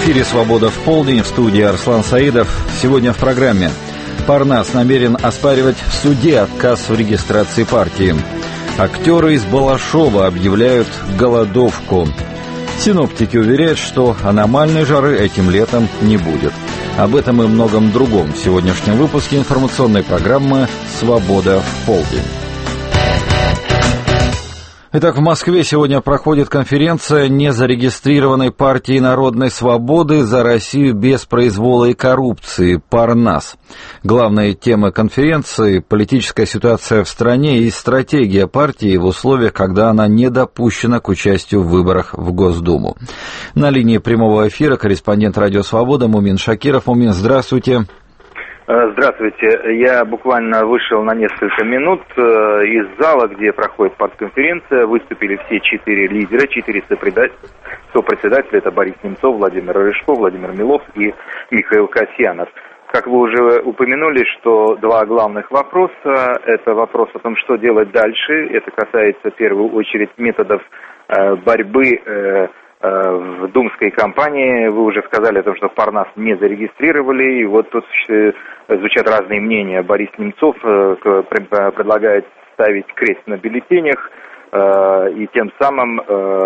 эфире «Свобода в полдень», в студии Арслан Саидов. Сегодня в программе. Парнас намерен оспаривать в суде отказ в регистрации партии. Актеры из Балашова объявляют голодовку. Синоптики уверяют, что аномальной жары этим летом не будет. Об этом и многом другом в сегодняшнем выпуске информационной программы «Свобода в полдень». Итак, в Москве сегодня проходит конференция незарегистрированной партии Народной Свободы за Россию без произвола и коррупции «Парнас». Главные темы конференции – политическая ситуация в стране и стратегия партии в условиях, когда она не допущена к участию в выборах в Госдуму. На линии прямого эфира корреспондент «Радио Свобода» Мумин Шакиров. Мумин, здравствуйте. Здравствуйте. Я буквально вышел на несколько минут из зала, где проходит партконференция. Выступили все 4 лидера, 4 сопредседателя. Это Борис Немцов, Владимир Рыжков, Владимир Милов и Михаил Касьянов. Как вы уже упомянули, что два главных вопроса. Это вопрос о том, что делать дальше. Это касается в первую очередь методов борьбы в думской кампании. Вы уже сказали о том, что Парнас не зарегистрировали, и вот тут звучат разные мнения. Борис Немцов предлагает ставить крест на бюллетенях и тем самым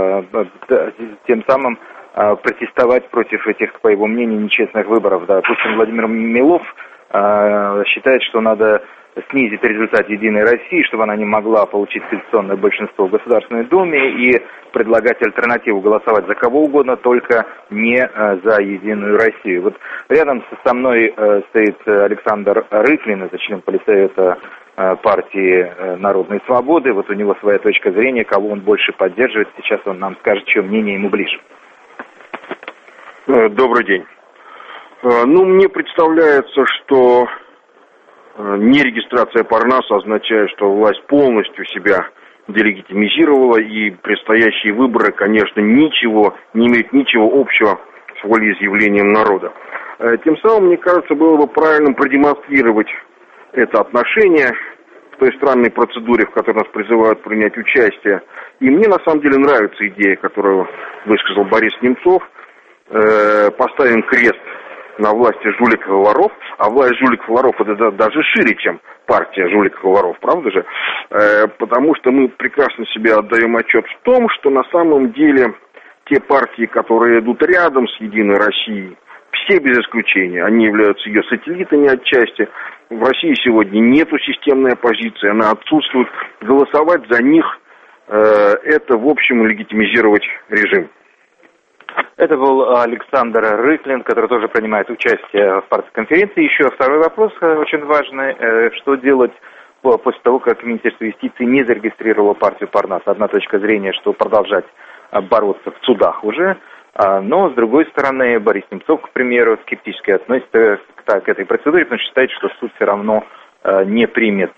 протестовать против этих, по его мнению, нечестных выборов. Допустим, Владимир Милов считает, что надо снизить результат «Единой России», чтобы она не могла получить конституционное большинство в Государственной Думе, и предлагать альтернативу голосовать за кого угодно, только не за «Единую Россию». Вот рядом со мной стоит Александр Рыклин, это член Политсовета партии Народной Свободы. Вот у него своя точка зрения, кого он больше поддерживает. Сейчас он нам скажет, чье мнение ему ближе. Добрый день. Мне представляется, что нерегистрация Парнаса означает, что власть полностью себя делегитимизировала, и предстоящие выборы, конечно, не имеют ничего общего с волеизъявлением народа. Тем самым, мне кажется, было бы правильным продемонстрировать это отношение к той странной процедуре, в которой нас призывают принять участие. И мне, на самом деле, нравится идея, которую высказал Борис Немцов. Поставим крест на власти жуликов и воров, а власть жуликов и воров это даже шире, чем партия жуликов и воров, правда же? Потому что мы прекрасно себе отдаем отчет в том, что на самом деле те партии, которые идут рядом с «Единой Россией», все без исключения, они являются ее сателлитами отчасти. В России сегодня нету системной оппозиции, она отсутствует. Голосовать за них это, в общем, легитимизировать режим. Это был Александр Рыклин, который тоже принимает участие в партконференции. Еще второй вопрос очень важный. Что делать после того, как Министерство юстиции не зарегистрировало партию Парнас? Одна точка зрения, что продолжать бороться в судах уже. Но, с другой стороны, Борис Немцов, к примеру, скептически относится к этой процедуре, потому что считает, что суд все равно не примет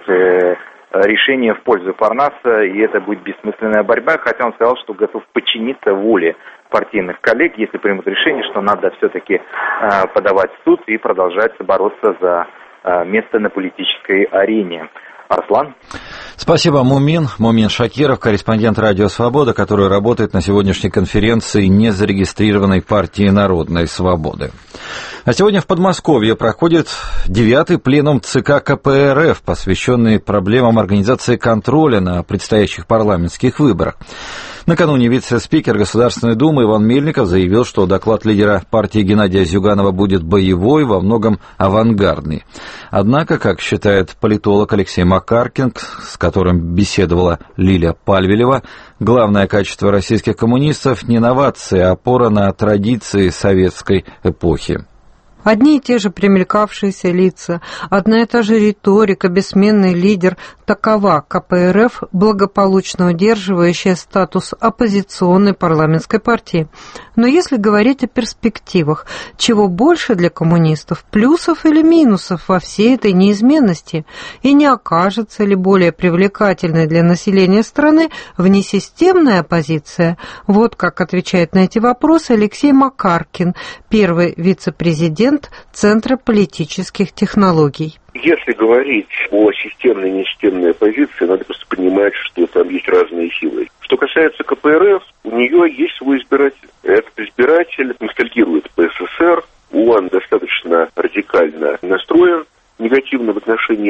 решение в пользу Парнаса, и это будет бессмысленная борьба, хотя он сказал, что готов подчиниться воле партийных коллег, если примут решение, что надо все-таки подавать в суд и продолжать бороться за место на политической арене. Арслан? Спасибо, Мумин. Мумин Шакиров, корреспондент «Радио Свобода», который работает на сегодняшней конференции незарегистрированной партии Народной Свободы. А сегодня в Подмосковье проходит 9-й пленум ЦК КПРФ, посвященный проблемам организации контроля на предстоящих парламентских выборах. Накануне вице-спикер Государственной Думы Иван Мельников заявил, что доклад лидера партии Геннадия Зюганова будет боевой, во многом авангардный. Однако, как считает политолог Алексей Макаркин, с которым беседовала Лилия Пальвелева, главное качество российских коммунистов не новации, а опора на традиции советской эпохи. Одни и те же примелькавшиеся лица, одна и та же риторика, бессменный лидер – такова КПРФ, благополучно удерживающая статус оппозиционной парламентской партии. Но если говорить о перспективах, чего больше для коммунистов – плюсов или минусов во всей этой неизменности? И не окажется ли более привлекательной для населения страны внесистемная оппозиция? Вот как отвечает на эти вопросы Алексей Макаркин, первый вице-президент Центра политических технологий. Если говорить о системной и несистемной оппозиции, надо просто понимать, что там есть разные силы. Что касается КПРФ, у нее есть свой избиратель. Этот избиратель ностальгирует по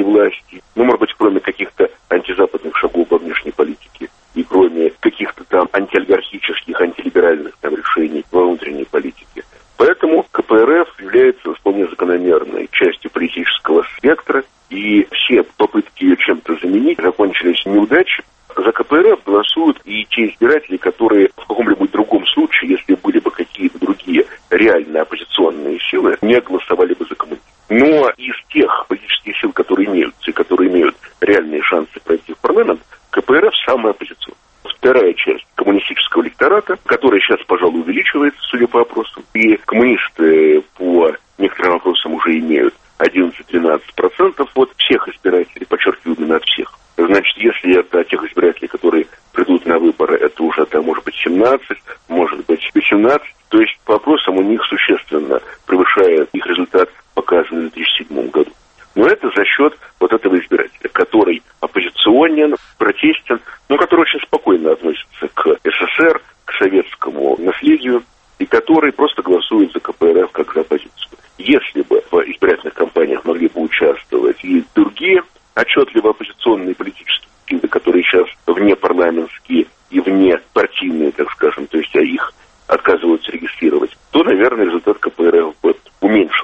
власти, может быть, кроме каких-то антизападных шагов во внешней политике и кроме каких-то там антиолигархических, антилиберальных там решений во внутренней политике. Поэтому КПРФ является вполне закономерной частью политического спектра, и все попытки ее чем-то заменить закончились неудачей. За КПРФ голосуют и те избиратели, которые в каком-либо другом случае, если были бы какие-то другие реально оппозиционные силы, не голосовали бы за коммунизм. Но из тех политических сил, которые имеются и которые имеют реальные шансы пройти в парламент, КПРФ самая оппозиционная. Вторая часть коммунистического электората, которая сейчас, пожалуй, увеличивается, судя по опросам, и коммунисты по некоторым опросам уже имеют 11-12% от всех избирателей, подчеркиваю, именно от всех. Значит, если это тех избирателей, которые придут на выборы, это уже, там, может быть, 17, может быть, 18. То есть по опросам у них существенно превышает их результат, показанный в 2007 году. Но это за счет вот этого избирателя, который оппозиционен, протестен, но который очень спокойно относится к СССР, к советскому наследию, и который просто голосует за КПРФ как за оппозицию. Если бы в избирательных кампаниях могли бы участвовать и другие отчетливо оппозиционные политические силы, которые сейчас вне парламентские и вне партийные, так скажем, то есть их отказываются регистрировать, то, наверное, результат КПРФ бы уменьшился.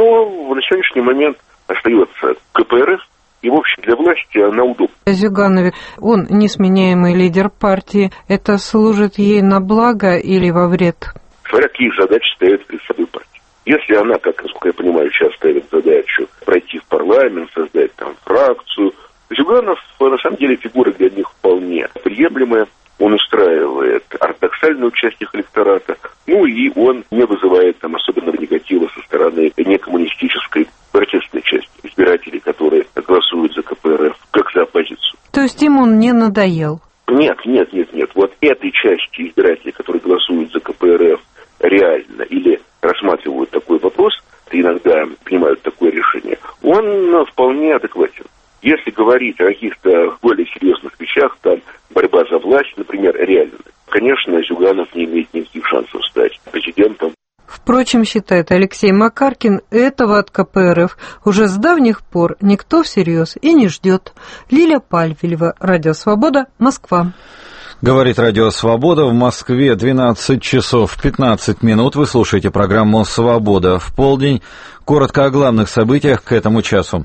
Но на сегодняшний момент остается КПРФ, и, в общем, для власти она удобна. Зюганович, он несменяемый лидер партии. Это служит ей на благо или во вред? Смотря какие задачи стоят перед собой партия. Если она, как, насколько я понимаю, сейчас ставит задачу пройти в парламент, создать там фракцию, Зюганов, на самом деле, фигура для них вполне приемлемая. Он устраивает ортодоксальную участие электората, и он не вызывает там особенного негатива со стороны некоммунистической протестной части избирателей, которые голосуют за КПРФ, как за оппозицию. То есть им он не надоел? Нет. Вот этой части избирателей, которые голосуют за КПРФ реально или рассматривают такой вопрос, иногда принимают такое решение, он вполне адекватен. Если говорить о каких-то более серьезных вещах, там борьба за власть, например, реально, конечно, Зюганов не имеет никаких шансов стать президентом. Впрочем, считает Алексей Макаркин, этого от КПРФ уже с давних пор никто всерьез и не ждет. Лилия Пальфилева, Радио Свобода, Москва. Говорит Радио Свобода. В Москве 12 часов 15 минут. Вы слушаете программу «Свобода в полдень». Коротко о главных событиях к этому часу.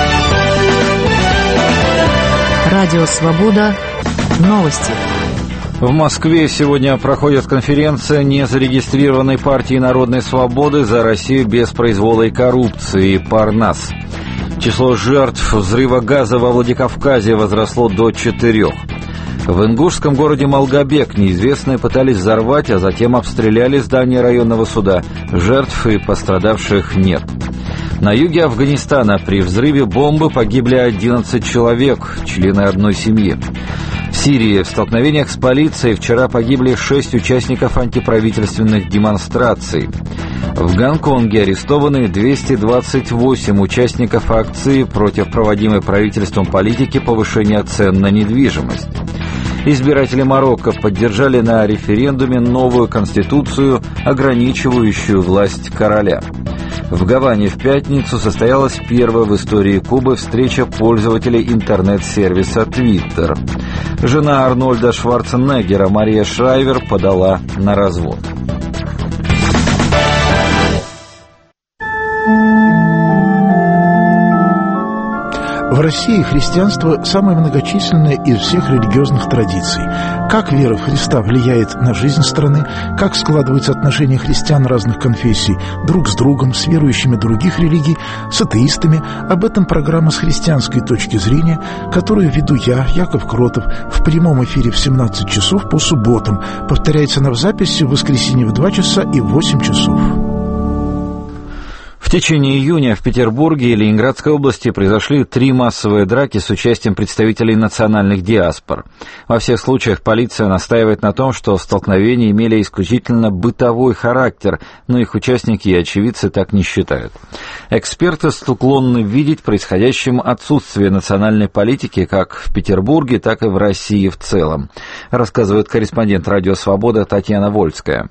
Радио «Свобода». Новости. В Москве сегодня проходит конференция незарегистрированной партии Народной Свободы «За Россию без произвола и коррупции» «Парнас». Число жертв взрыва газа во Владикавказе возросло до 4. В ингушском городе Малгобек неизвестные пытались взорвать, а затем обстреляли здание районного суда. Жертв и пострадавших нет. На юге Афганистана при взрыве бомбы погибли 11 человек, члены одной семьи. В Сирии в столкновениях с полицией вчера погибли 6 участников антиправительственных демонстраций. В Гонконге арестованы 228 участников акции против проводимой правительством политики повышения цен на недвижимость. Избиратели Марокко поддержали на референдуме новую конституцию, ограничивающую власть короля. В Гаване в пятницу состоялась первая в истории Кубы встреча пользователей интернет-сервиса Twitter. Жена Арнольда Шварценеггера Мария Шрайвер подала на развод. В России христианство самое многочисленное из всех религиозных традиций. Как вера в Христа влияет на жизнь страны, как складываются отношения христиан разных конфессий друг с другом, с верующими других религий, с атеистами. Об этом программа «С христианской точки зрения», которую веду я, Яков Кротов, в прямом эфире в 17 часов по субботам. Повторяется она в записи в воскресенье в 2 часа и в 8 часов. В течение июня в Петербурге и Ленинградской области произошли 3 массовые драки с участием представителей национальных диаспор. Во всех случаях полиция настаивает на том, что столкновения имели исключительно бытовой характер, но их участники и очевидцы так не считают. Эксперты склонны видеть в происходящем отсутствие национальной политики как в Петербурге, так и в России в целом, рассказывает корреспондент «Радио Свобода» Татьяна Вольская.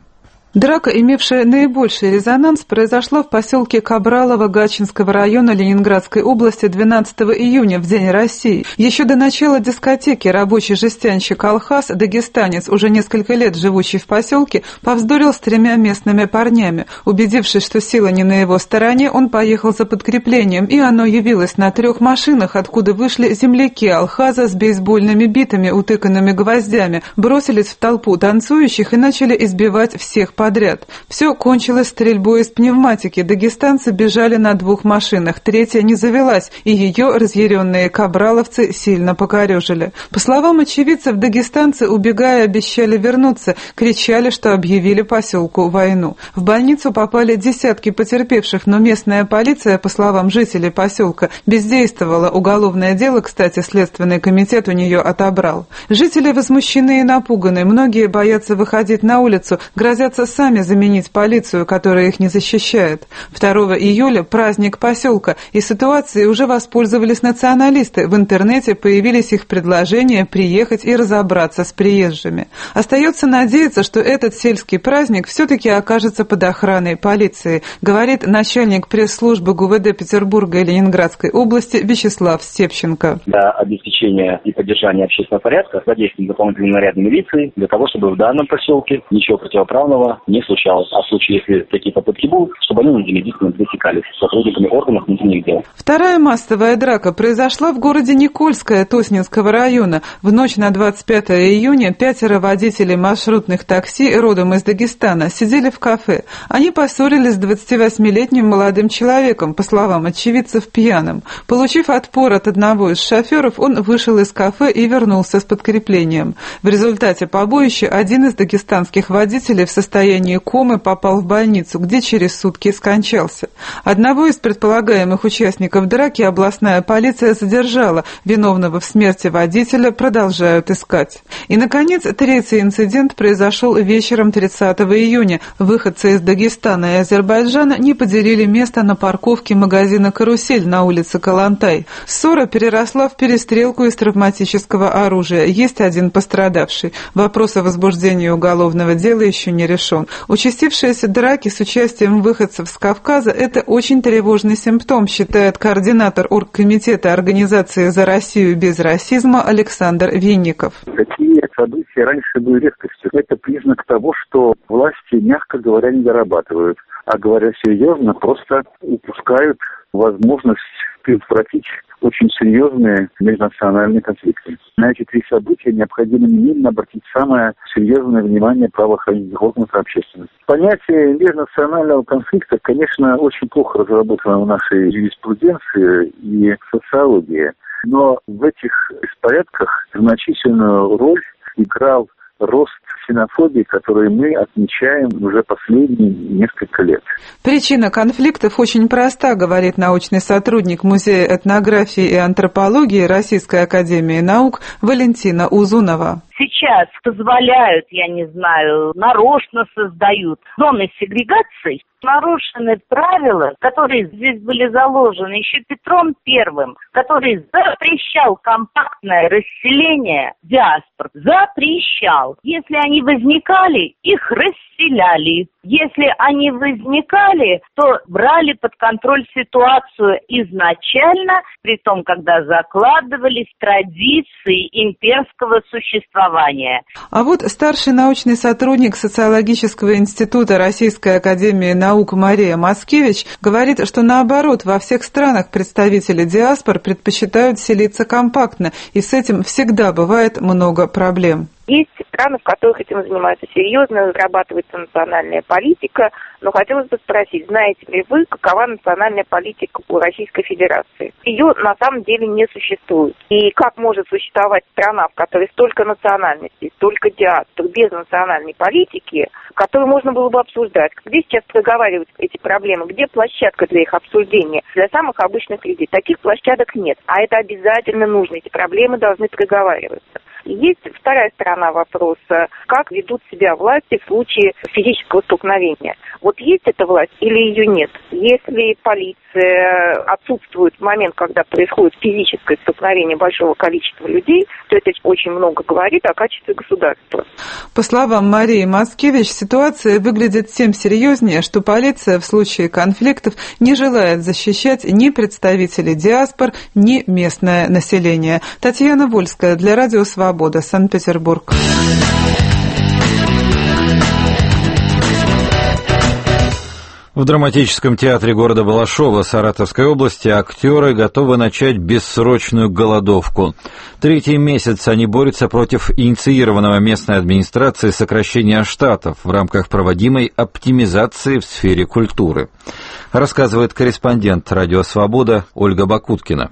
Драка, имевшая наибольший резонанс, произошла в поселке Кабралово Гатчинского района Ленинградской области 12 июня, в День России. Еще до начала дискотеки рабочий жестянщик Алхаз, дагестанец, уже несколько лет живущий в поселке, повздорил с 3 местными парнями. Убедившись, что сила не на его стороне, он поехал за подкреплением, и оно явилось на 3 машинах, откуда вышли земляки Алхаза с бейсбольными битами, утыканными гвоздями, бросились в толпу танцующих и начали избивать всех подряд. Все кончилось стрельбой из пневматики. Дагестанцы бежали на 2 машинах, 3-я не завелась, и ее разъяренные кабраловцы сильно покорежили. По словам очевидцев, дагестанцы, убегая, обещали вернуться, кричали, что объявили поселку войну. В больницу попали десятки потерпевших, но местная полиция, по словам жителей поселка, бездействовала. Уголовное дело, кстати, Следственный комитет у нее отобрал. Жители возмущены и напуганы, многие боятся выходить на улицу, грозятся сами заменить полицию, которая их не защищает. 2 июля праздник поселка, и ситуацией уже воспользовались националисты. В интернете появились их предложения приехать и разобраться с приезжими. Остается надеяться, что этот сельский праздник все-таки окажется под охраной полиции, говорит начальник пресс-службы ГУВД Петербурга и Ленинградской области Вячеслав Степченко. Для обеспечения и поддержания общественного порядка задействованы дополнительные наряды милиции для того, чтобы в данном поселке ничего противоправного не случалось. А в случае, если такие попытки будут, чтобы они незамедлительно пресекались сотрудниками органов внутренних дел. Вторая массовая драка произошла в городе Никольское Тоснинского района. В ночь на 25 июня 5 водителей маршрутных такси родом из Дагестана сидели в кафе. Они поссорились с 28-летним молодым человеком, по словам очевидцев, пьяным. Получив отпор от одного из шоферов, он вышел из кафе и вернулся с подкреплением. В результате побоища один из дагестанских водителей в состоянии комы попал в больницу, где через сутки скончался. Одного из предполагаемых участников драки областная полиция задержала. Виновного в смерти водителя продолжают искать. И, наконец, 3-й инцидент произошел вечером 30 июня. Выходцы из Дагестана и Азербайджана не поделили место на парковке магазина «Карусель» на улице Калантай. Ссора переросла в перестрелку из травматического оружия. Есть один пострадавший. Вопрос о возбуждении уголовного дела еще не решен. Участившиеся драки с участием выходцев с Кавказа – это очень тревожный симптом, считает координатор оргкомитета Организации «За Россию без расизма» Александр Винников. Такие события раньше были редкостью. Это признак того, что власти, мягко говоря, не дорабатывают, а говоря серьезно, просто упускают возможность предотвратить очень серьезные межнациональные конфликты. На эти 3 события необходимо немедленно обратить самое серьезное внимание правоохранительных органов и общественности. Понятие межнационального конфликта, конечно, очень плохо разработано в нашей юриспруденции и социологии, но в этих беспорядках значительную роль играл рост ксенофобии, который мы отмечаем уже последние несколько лет. Причина конфликтов очень проста, говорит научный сотрудник Музея этнографии и антропологии Российской академии наук Валентина Узунова. Сейчас позволяют, я не знаю, нарочно создают зоны сегрегации. Нарушены правила, которые здесь были заложены еще Петром I, который запрещал компактное расселение диаспор. Запрещал. Если они возникали, их расселяли. Если они возникали, то брали под контроль ситуацию изначально, при том, когда закладывались традиции имперского существования. А вот старший научный сотрудник Социологического института Российской академии наук Мария Маскевич говорит, что наоборот, во всех странах представители диаспор предпочитают селиться компактно, и с этим всегда бывает много проблем. Есть страны, в которых этим занимаются серьезно, разрабатывается национальная политика, но хотелось бы спросить, знаете ли вы, какова национальная политика у Российской Федерации? Ее на самом деле не существует. И как может существовать страна, в которой столько национальностей, столько диаспор, без национальной политики, которую можно было бы обсуждать? Где сейчас проговаривать эти проблемы? Где площадка для их обсуждения? Для самых обычных людей. Таких площадок нет. А это обязательно нужно. Эти проблемы должны проговариваться. Есть вторая сторона вопроса, как ведут себя власти в случае физического столкновения. Вот есть эта власть или ее нет? Если полиция отсутствует в момент, когда происходит физическое столкновение большого количества людей, то это очень много говорит о качестве государства. По словам Марии Маскевич, ситуация выглядит тем серьезнее, что полиция в случае конфликтов не желает защищать ни представителей диаспор, ни местное население. Татьяна Вольская для Радио Свобода, Санкт-Петербург. В драматическом театре города Балашова Саратовской области актеры готовы начать бессрочную голодовку. Третий месяц они борются против инициированного местной администрацией сокращения штатов в рамках проводимой оптимизации в сфере культуры. Рассказывает корреспондент «Радио Свобода» Ольга Бакуткина.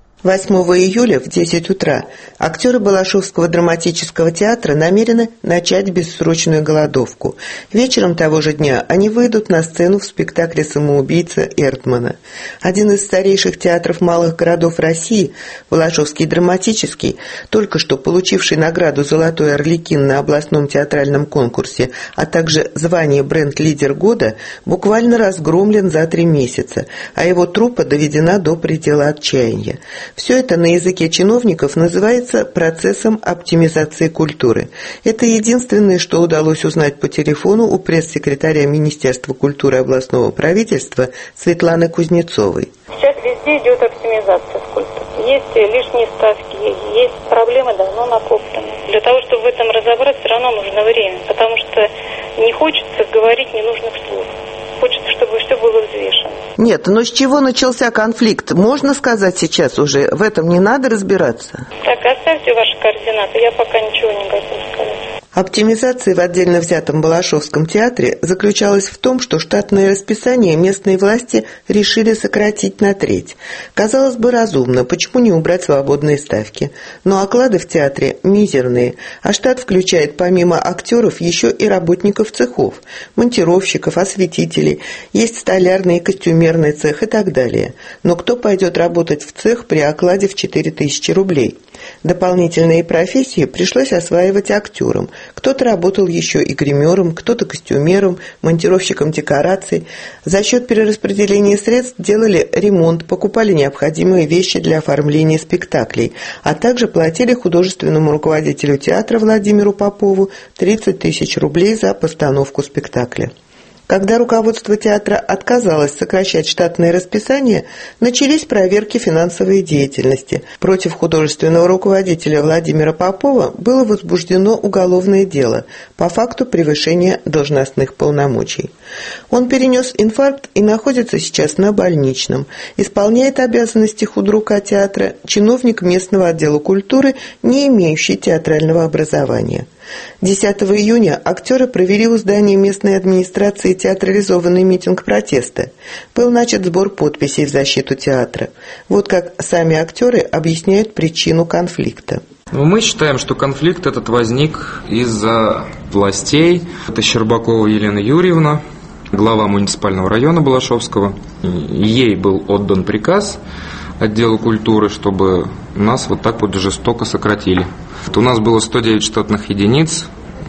8 июля в 10 утра актеры Балашовского драматического театра намерены начать бессрочную голодовку. Вечером того же дня они выйдут на сцену в спектакле «Самоубийца» Эртмана. Один из старейших театров малых городов России, Балашовский драматический, только что получивший награду «Золотой Орликин» на областном театральном конкурсе, а также звание «Бренд-лидер года», буквально разгромлен за 3 месяца, а его труппа доведена до предела отчаяния. Все это на языке чиновников называется процессом оптимизации культуры. Это единственное, что удалось узнать по телефону у пресс-секретаря Министерства культуры областного правительства Светланы Кузнецовой. Сейчас везде идет оптимизация в культуре. Есть лишние ставки, есть проблемы давно накопленные. Для того, чтобы в этом разобраться, все равно нужно время, потому что не хочется говорить ненужных слов. Хочется, чтобы все было взвешено. Нет, но с чего начался конфликт? Можно сказать сейчас уже? В этом не надо разбираться? Так, оставьте ваши координаты, я пока ничего не готова сказать. Оптимизация в отдельно взятом Балашовском театре заключалась в том, что штатное расписание местные власти решили сократить на треть. Казалось бы, разумно, почему не убрать свободные ставки? Но оклады в театре мизерные, а штат включает помимо актеров еще и работников цехов, монтировщиков, осветителей, есть столярный и костюмерный цех и так далее. Но кто пойдет работать в цех при окладе в 4000 рублей? Дополнительные профессии пришлось осваивать актерам. Кто-то работал еще и гримером, кто-то костюмером, монтировщиком декораций. За счет перераспределения средств делали ремонт, покупали необходимые вещи для оформления спектаклей, а также платили художественному руководителю театра Владимиру Попову 30 000 рублей за постановку спектакля. Когда руководство театра отказалось сокращать штатное расписание, начались проверки финансовой деятельности. Против художественного руководителя Владимира Попова было возбуждено уголовное дело по факту превышения должностных полномочий. Он перенес инфаркт и находится сейчас на больничном. Исполняет обязанности худрука театра чиновник местного отдела культуры, не имеющий театрального образования. 10 июня актеры провели у здания местной администрации театрализованный митинг протеста. Был начат сбор подписей в защиту театра. Вот как сами актеры объясняют причину конфликта. Мы считаем, что конфликт этот возник из-за властей. Это Щербакова Елена Юрьевна, глава муниципального района Балашовского. Ей был отдан приказ отделу культуры, чтобы нас вот так вот жестоко сократили. У нас было 109 штатных единиц,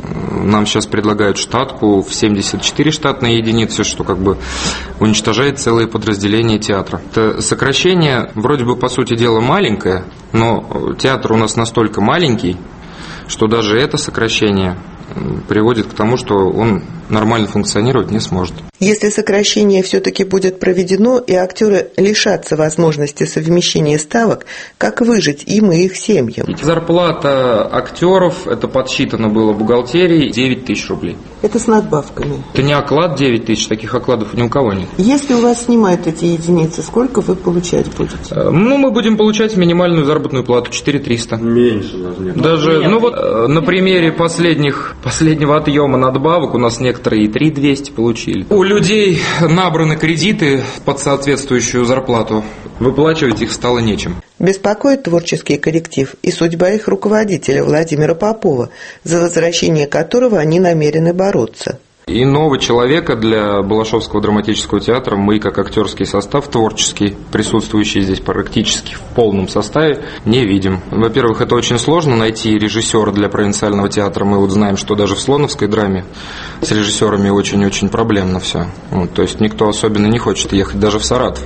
нам сейчас предлагают штатку в 74 штатные единицы, что как бы уничтожает целые подразделения театра. Это сокращение вроде бы по сути дела маленькое, но театр у нас настолько маленький, что даже это сокращение приводит к тому, что он нормально функционировать не сможет. Если сокращение все-таки будет проведено и актеры лишатся возможности совмещения ставок, как выжить им и их семьям? Зарплата актеров, это подсчитано было бухгалтерией, 9 000 рублей. Это с надбавками? Это не оклад 9 000, таких окладов ни у кого нет. Если у вас снимают эти единицы, сколько вы получать будете? Мы будем получать минимальную заработную плату 4 300. Меньше даже нет. Даже, на примере последнего отъема надбавок у нас некоторые и 3 200 получили. У людей набраны кредиты под соответствующую зарплату. Выплачивать их стало нечем. Беспокоит творческий коллектив и судьба их руководителя Владимира Попова, за возвращение которого они намерены бороться. Иного человека для Балашовского драматического театра мы, как актерский состав, творческий, присутствующий здесь практически в полном составе, не видим. Во-первых, это очень сложно найти режиссера для провинциального театра. Мы вот знаем, что даже в слоновской драме с режиссерами очень-очень проблемно все. То есть никто особенно не хочет ехать даже в Саратов.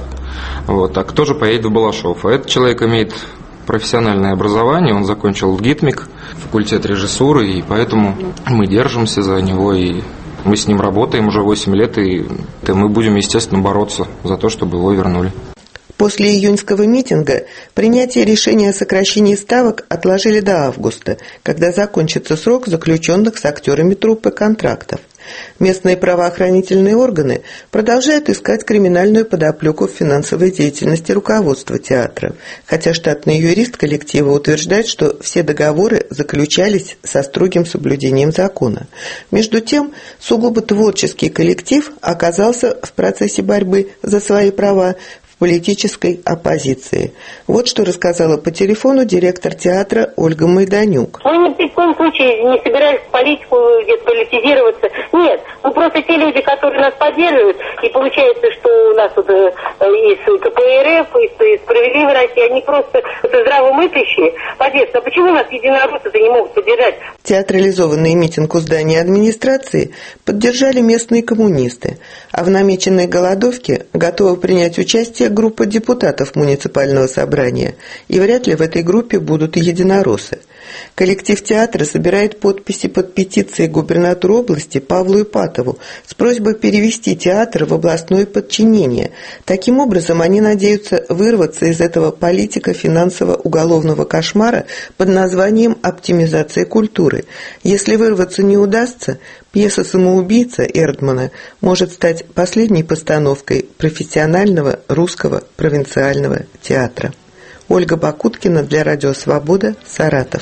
А кто же поедет в Балашов? А этот человек имеет профессиональное образование, он закончил ГИТМИК, факультет режиссуры, и поэтому мы держимся за него, и мы с ним работаем уже 8 лет, и мы будем, естественно, бороться за то, чтобы его вернули. После июньского митинга принятие решения о сокращении ставок отложили до августа, когда закончится срок заключенных с актерами труппы контрактов. Местные правоохранительные органы продолжают искать криминальную подоплеку в финансовой деятельности руководства театра, хотя штатный юрист коллектива утверждает, что все договоры заключались со строгим соблюдением закона. Между тем, сугубо творческий коллектив оказался в процессе борьбы за свои права в политической оппозиции. Вот что рассказала по телефону директор театра Ольга Майданюк. Мы ни в коем случае не собирались в политику где-то политизироваться. Нет, просто те люди, которые нас поддерживают, и получается, что у нас вот из КПРФ, из «Справедливой России», они просто здравомыслящие поддерживают. А почему нас единороссы-то не могут поддержать? Театрализованный митинг у здания администрации поддержали местные коммунисты, а в намеченной голодовке готова принять участие группа депутатов муниципального собрания, и вряд ли в этой группе будут единороссы. Коллектив театра собирает подписи под петицией губернатору области Павлу Ипатову с просьбой перевести театр в областное подчинение. Таким образом, они надеются вырваться из этого политико-финансово-уголовного кошмара под названием «Оптимизация культуры». Если вырваться не удастся, пьеса «Самоубийца» Эрдмана может стать последней постановкой профессионального русского провинциального театра. Ольга Бакуткина для Радио Свобода, Саратов.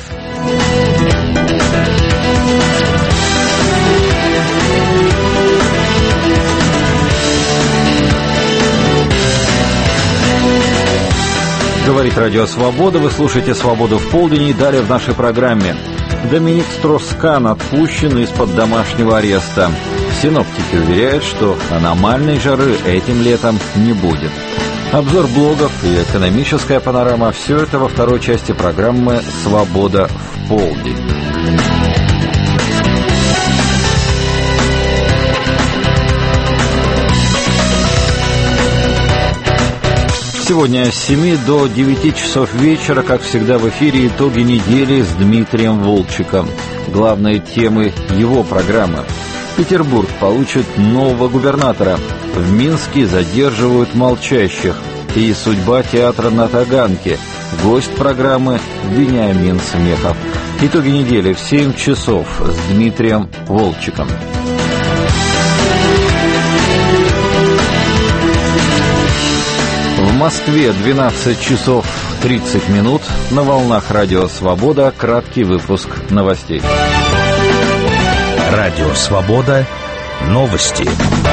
Говорит Радио Свобода. Вы слушаете «Свободу в полдень», и далее в нашей программе. Доминик Строс-Кан отпущен из-под домашнего ареста. Синоптики уверяют, что аномальной жары этим летом не будет. Обзор блогов и экономическая панорама – все это во второй части программы «Свобода в полдень». Сегодня с 7 до 9 часов вечера, как всегда, в эфире итоги недели с Дмитрием Волчиком. Главные темы его программы. Петербург получит нового губернатора. В Минске задерживают молчащих. И судьба театра на Таганке. Гость программы Вениамин Смехов. Итоги недели в 7 часов с Дмитрием Волчиком. В Москве 12 часов 30 минут. На волнах Радио Свобода краткий выпуск новостей. Радио Свобода. Новости.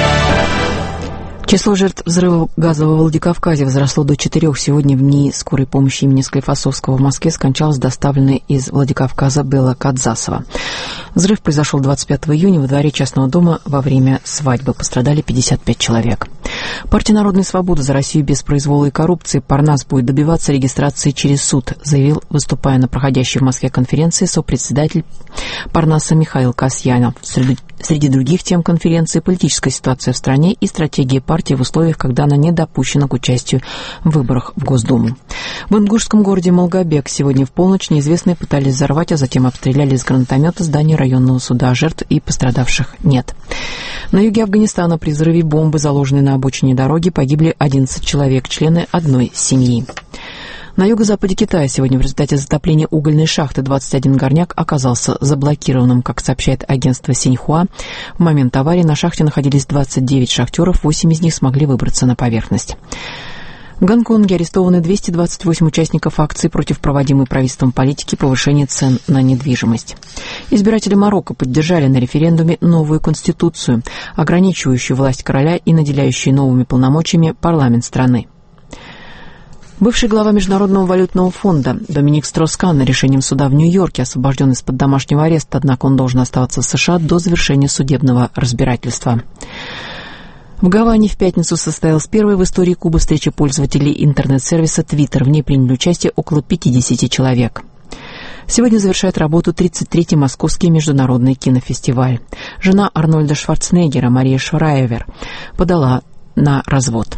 Число жертв взрыва газа во Владикавказе возросло до 4. Сегодня в НИИ скорой помощи имени Склифосовского в Москве скончалась доставленная из Владикавказа Белла Кадзасова. Взрыв произошел 25 июня во дворе частного дома во время свадьбы. Пострадали 55 человек. Партия «Народная свобода за Россию без произвола и коррупции» Парнас будет добиваться регистрации через суд, заявил, выступая на проходящей в Москве конференции, сопредседатель Парнаса Михаил Касьянов. Среди других тем конференции политическая ситуация в стране и стратегия партии в условиях, когда она не допущена к участию в выборах в Госдуму. В ингушском городе Малгобек сегодня в полночь неизвестные пытались взорвать, а затем обстреляли из гранатомета здание районного суда. Жертв и пострадавших нет. На юге Афганистана при взрыве бомбы, заложенной на обочине дороги, погибли 11 человек, члены одной семьи. На юго-западе Китая сегодня в результате затопления угольной шахты 21 горняк оказался заблокированным. Как сообщает агентство Синьхуа, в момент аварии на шахте находились 29 шахтеров, 8 из них смогли выбраться на поверхность. В Гонконге арестованы 228 участников акций против проводимой правительством политики повышения цен на недвижимость. Избиратели Марокко поддержали на референдуме новую конституцию, ограничивающую власть короля и наделяющую новыми полномочиями парламент страны. Бывший глава Международного валютного фонда Доминик Строс-Канн решением суда в Нью-Йорке освобожден из-под домашнего ареста, однако он должен оставаться в США до завершения судебного разбирательства. В Гаване в пятницу состоялась первая в истории Кубы встреча пользователей интернет-сервиса Twitter. В ней приняли участие около 50 человек. Сегодня завершает работу 33-й Московский международный кинофестиваль. Жена Арнольда Шварценеггера Мария Швраевер подала на развод.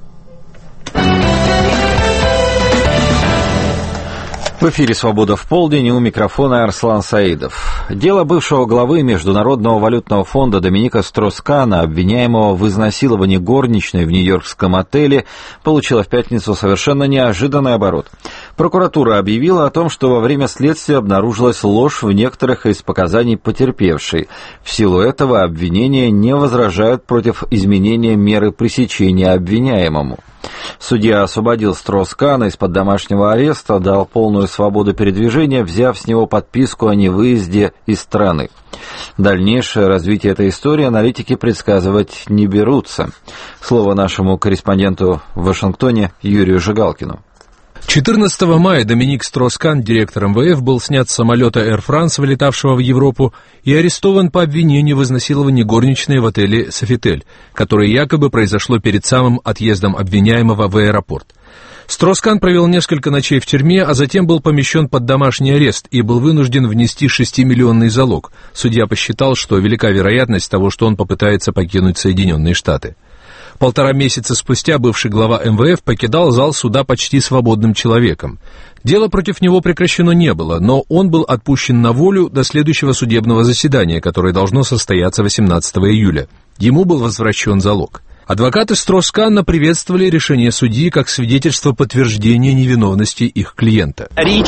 В эфире «Свобода в полдень», у микрофона Арслан Саидов. Дело бывшего главы Международного валютного фонда Доминика Строс-Канна, обвиняемого в изнасиловании горничной в нью-йоркском отеле, получило в пятницу совершенно неожиданный оборот. Прокуратура объявила о том, что во время следствия обнаружилась ложь в некоторых из показаний потерпевшей. В силу этого обвинения не возражают против изменения меры пресечения обвиняемому. Судья освободил Строс-Канна из-под домашнего ареста, дал полную свободу передвижения, взяв с него подписку о невыезде из страны. Дальнейшее развитие этой истории аналитики предсказывать не берутся. Слово нашему корреспонденту в Вашингтоне Юрию Жигалкину. 14 мая Доминик Строс-Канн, директор МВФ, был снят с самолета Air France, вылетавшего в Европу, и арестован по обвинению в изнасиловании горничной в отеле «Софитель», которое якобы произошло перед самым отъездом обвиняемого в аэропорт. Строс-Канн провел несколько ночей в тюрьме, а затем был помещен под домашний арест и был вынужден внести 6-миллионный залог. Судья посчитал, что велика вероятность того, что он попытается покинуть Соединенные Штаты. 1,5 месяца спустя бывший глава МВФ покидал зал суда почти свободным человеком. Дело против него прекращено не было, но он был отпущен на волю до следующего судебного заседания, которое должно состояться 18 июля. Ему был возвращен залог. Адвокаты Строс-Канна приветствовали решение судьи как свидетельство подтверждения невиновности их клиента.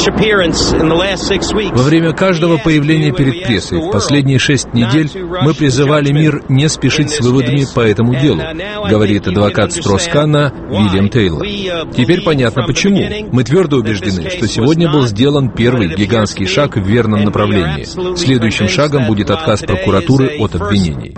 Во время каждого появления перед прессой в последние 6 недель мы призывали мир не спешить с выводами по этому делу, говорит адвокат Строс-Канна Уильям Тейлор. Теперь понятно почему. Мы твердо убеждены, что сегодня был сделан первый гигантский шаг в верном направлении. Следующим шагом будет отказ прокуратуры от обвинений.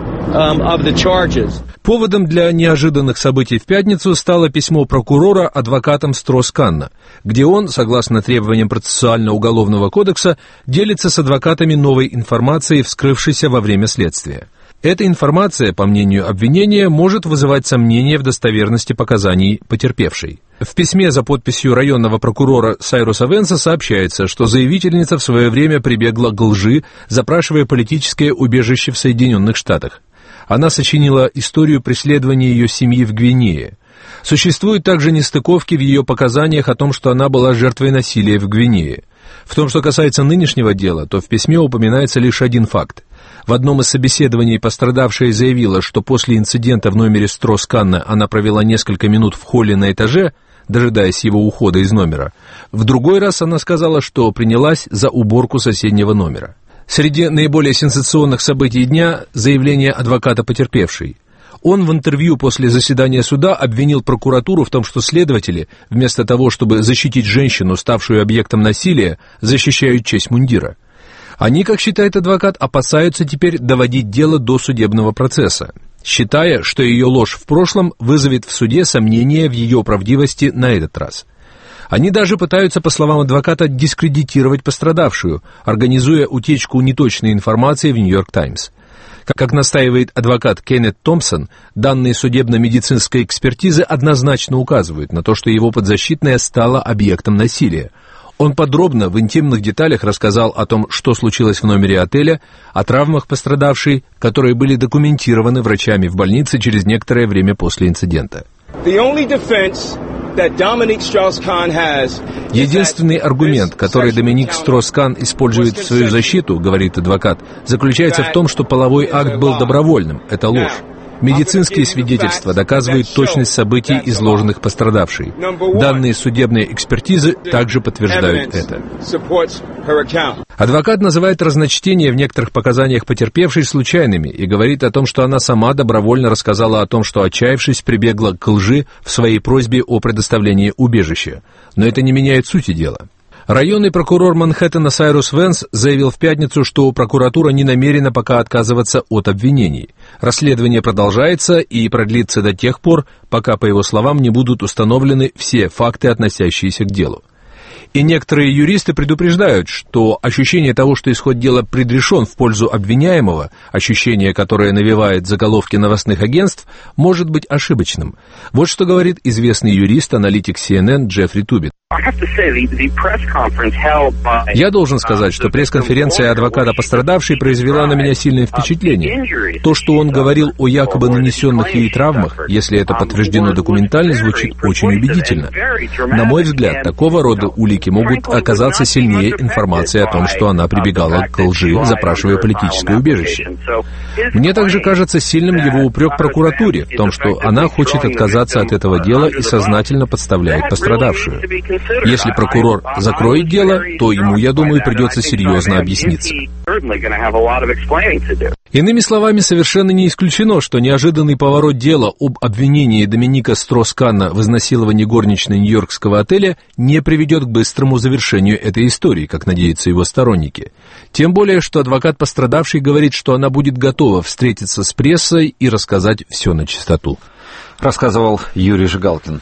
Поводом для неожиданных событий в пятницу стало письмо прокурора адвокатам Строс-Канна, где он, согласно требованиям процессуально-уголовного кодекса, делится с адвокатами новой информацией, вскрывшейся во время следствия. Эта информация, по мнению обвинения, может вызывать сомнения в достоверности показаний потерпевшей. В письме за подписью районного прокурора Сайруса Венса сообщается, что заявительница в свое время прибегла к лжи, запрашивая политическое убежище в Соединенных Штатах. Она сочинила историю преследования ее семьи в Гвинее. Существуют также нестыковки в ее показаниях о том, что она была жертвой насилия в Гвинее. В том, что касается нынешнего дела, то в письме упоминается лишь один факт. В одном из собеседований пострадавшая заявила, что после инцидента в номере Строс-Канна она провела несколько минут в холле на этаже, дожидаясь его ухода из номера. В другой раз она сказала, что принялась за уборку соседнего номера. Среди наиболее сенсационных событий дня – заявление адвоката потерпевшей. Он в интервью после заседания суда обвинил прокуратуру в том, что следователи, вместо того, чтобы защитить женщину, ставшую объектом насилия, защищают честь мундира. Они, как считает адвокат, опасаются теперь доводить дело до судебного процесса, считая, что ее ложь в прошлом вызовет в суде сомнения в ее правдивости на этот раз. Они даже пытаются, по словам адвоката, дискредитировать пострадавшую, организуя утечку неточной информации в «Нью-Йорк Таймс». Как настаивает адвокат Кеннет Томпсон, данные судебно-медицинской экспертизы однозначно указывают на то, что его подзащитная стала объектом насилия. Он подробно, в интимных деталях рассказал о том, что случилось в номере отеля, о травмах пострадавшей, которые были документированы врачами в больнице через некоторое время после инцидента. Единственный аргумент, который Доминик Строс-Канн использует в свою защиту, говорит адвокат, заключается в том, что половой акт был добровольным. Это ложь. Медицинские свидетельства доказывают точность событий, изложенных пострадавшей. Данные судебной экспертизы также подтверждают это. Адвокат называет разночтения в некоторых показаниях потерпевшей случайными и говорит о том, что она сама добровольно рассказала о том, что, отчаявшись, прибегла к лжи в своей просьбе о предоставлении убежища. Но это не меняет сути дела. Районный прокурор Манхэттена Сайрус Венс заявил в пятницу, что прокуратура не намерена пока отказываться от обвинений. Расследование продолжается и продлится до тех пор, пока, по его словам, не будут установлены все факты, относящиеся к делу. И некоторые юристы предупреждают, что ощущение того, что исход дела предрешен в пользу обвиняемого, ощущение, которое навевает заголовки новостных агентств, может быть ошибочным. Вот что говорит известный юрист, аналитик CNN Джеффри Тубит. Я должен сказать, что пресс-конференция адвоката пострадавшей произвела на меня сильное впечатление. То, что он говорил о якобы нанесенных ей травмах, если это подтверждено документально, звучит очень убедительно. На мой взгляд, такого рода улики могут оказаться сильнее информации о том, что она прибегала к лжи, запрашивая политическое убежище. Мне также кажется сильным его упрек прокуратуре в том, что она хочет отказаться от этого дела и сознательно подставляет пострадавшую. Если прокурор закроет дело, то ему, я думаю, придется серьезно объясниться. Иными словами, совершенно не исключено, что неожиданный поворот дела об обвинении Доминика Строс-Канна в изнасиловании горничной нью-йоркского отеля не приведет к быстрому завершению этой истории, как надеются его сторонники. Тем более, что адвокат пострадавшей говорит, что она будет готова встретиться с прессой и рассказать все на чистоту. Рассказывал Юрий Жигалкин.